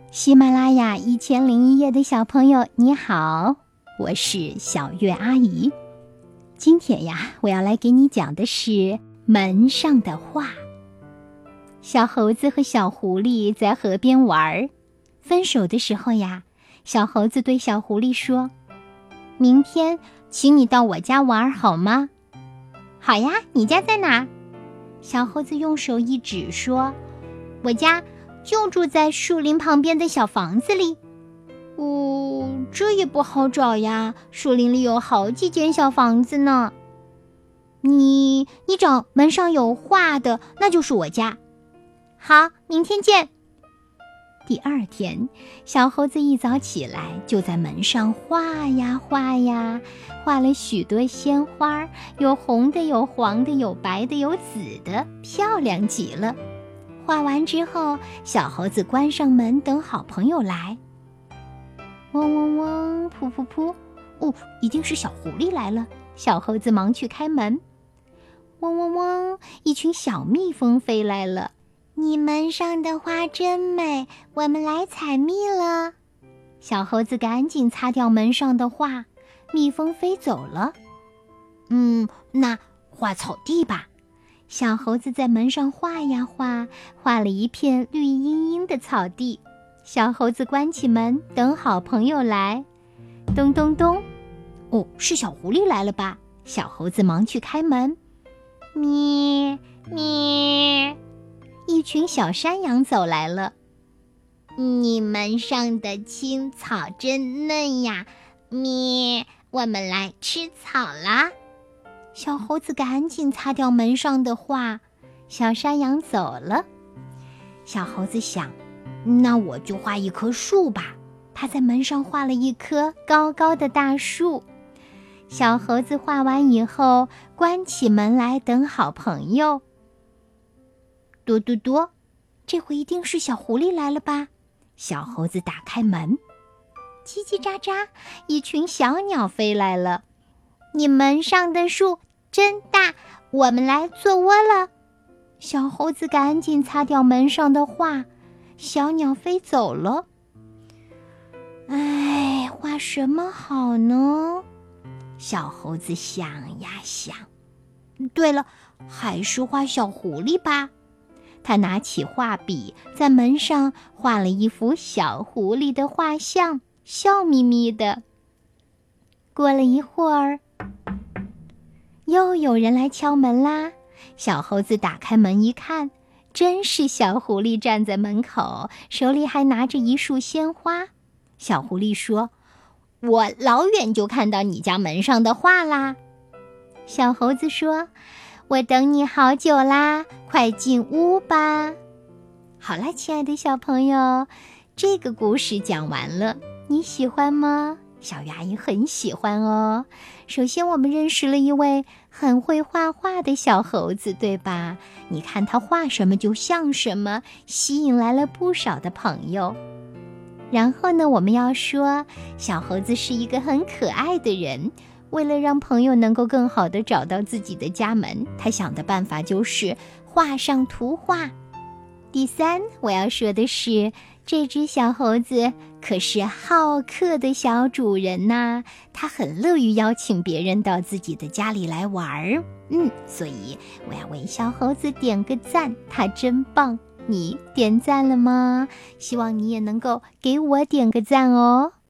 喜马拉雅1001夜的小朋友你好，我是小月阿姨。今天呀，我要来给你讲的是门上的画。小猴子和小狐狸在河边玩，分手的时候呀，小猴子对小狐狸说：明天请你到我家玩好吗？好呀，你家在哪？小猴子用手一指说：我家就住在树林旁边的小房子里。这也不好找呀，树林里有好几间小房子呢。你找门上有画的，那就是我家。好，明天见。第二天，小猴子一早起来就在门上画呀画呀，画了许多鲜花，有红的，有黄的，有白的，有紫的，漂亮极了。画完之后，小猴子关上门等好朋友来。嗡嗡嗡，噗噗噗，一定是小狐狸来了。小猴子忙去开门。嗡嗡嗡，一群小蜜蜂飞来了。你门上的花真美，我们来采蜜了。小猴子赶紧擦掉门上的画，蜜蜂飞走了。那画草地吧。小猴子在门上画呀画，画了一片绿茵茵的草地。小猴子关起门，等好朋友来。咚咚咚，是小狐狸来了吧？小猴子忙去开门。咩咩，一群小山羊走来了。你门上的青草真嫩呀，咩，我们来吃草啦。小猴子赶紧擦掉门上的画，小山羊走了。小猴子想，那我就画一棵树吧。他在门上画了一棵高高的大树。小猴子画完以后，关起门来等好朋友。嘟嘟嘟，这回一定是小狐狸来了吧？小猴子打开门。叽叽喳喳，一群小鸟飞来了。你门上的树真大，我们来做窝了。小猴子赶紧擦掉门上的画，小鸟飞走了。画什么好呢？小猴子想呀想，对了，还是画小狐狸吧。他拿起画笔，在门上画了一幅小狐狸的画像，笑眯眯的。过了一会儿，又有人来敲门啦。小猴子打开门一看，真是小狐狸站在门口，手里还拿着一束鲜花。小狐狸说：我老远就看到你家门上的画啦。小猴子说：我等你好久啦，快进屋吧。好啦，亲爱的小朋友，这个故事讲完了，你喜欢吗？小月阿姨很喜欢哦。首先我们认识了一位很会画画的小猴子，对吧？你看他画什么就像什么，吸引来了不少的朋友。然后呢，我们要说小猴子是一个很可爱的人，为了让朋友能够更好地找到自己的家门，他想的办法就是画上图画。第三，我要说的是，这只小猴子可是好客的小主人呐，他很乐于邀请别人到自己的家里来玩。所以我要为小猴子点个赞，他真棒。你点赞了吗？希望你也能够给我点个赞哦。